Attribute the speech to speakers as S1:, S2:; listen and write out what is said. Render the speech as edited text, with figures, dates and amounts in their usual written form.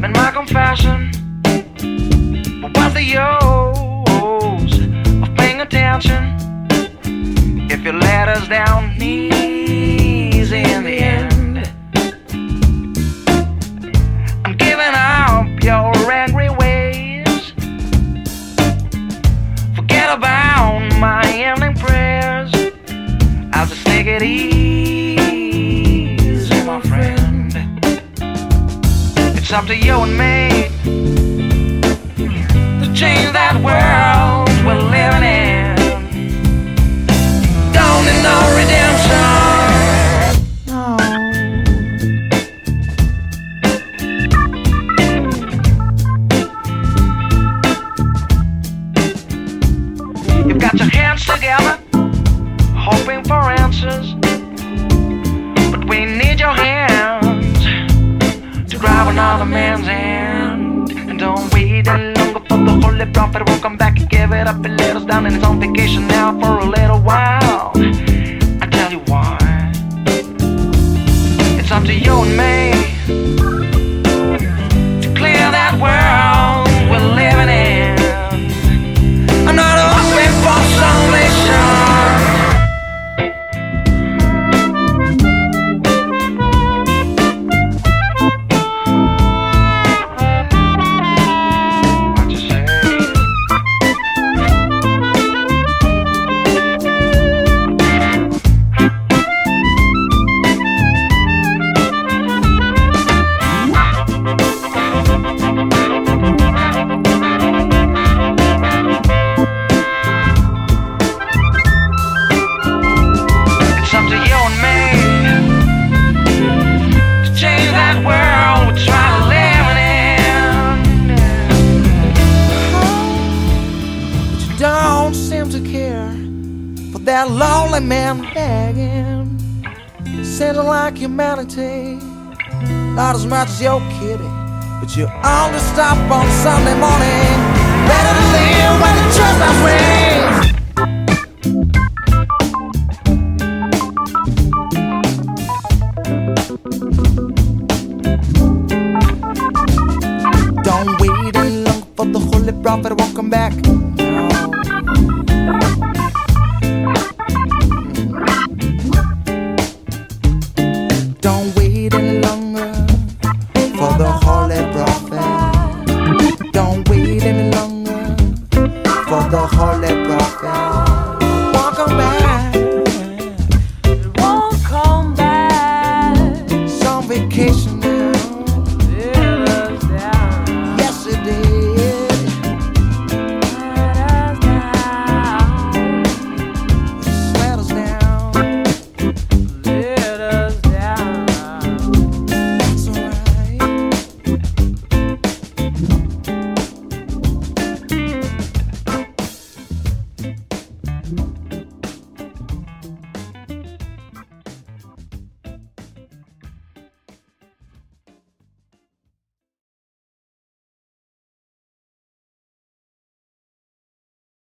S1: And my confession, but what's the use of paying attention if you let us down easy in the end? I'm giving up your angry ways. Forget about my ending prayers. I'll just take it easy, my friend. It's up to you and me to change that world we're living in. Don't need no redemption. No. You've got your hands together, hoping for answers, but we need your hands to grab another man's hand. And don't wait any longer for the holy prophet won't come back and give it up. He let us down and he's on vacation now for a little while. I tell you why. It's up to you and me to clear that world we're living in. I'm not hoping for salvation. That lonely man begging, sounding like humanity. Not as much as your kitty, but you only stop on Sunday morning. Better to live when the church bells ring. Don't wait any longer for the holy prophet won't come back.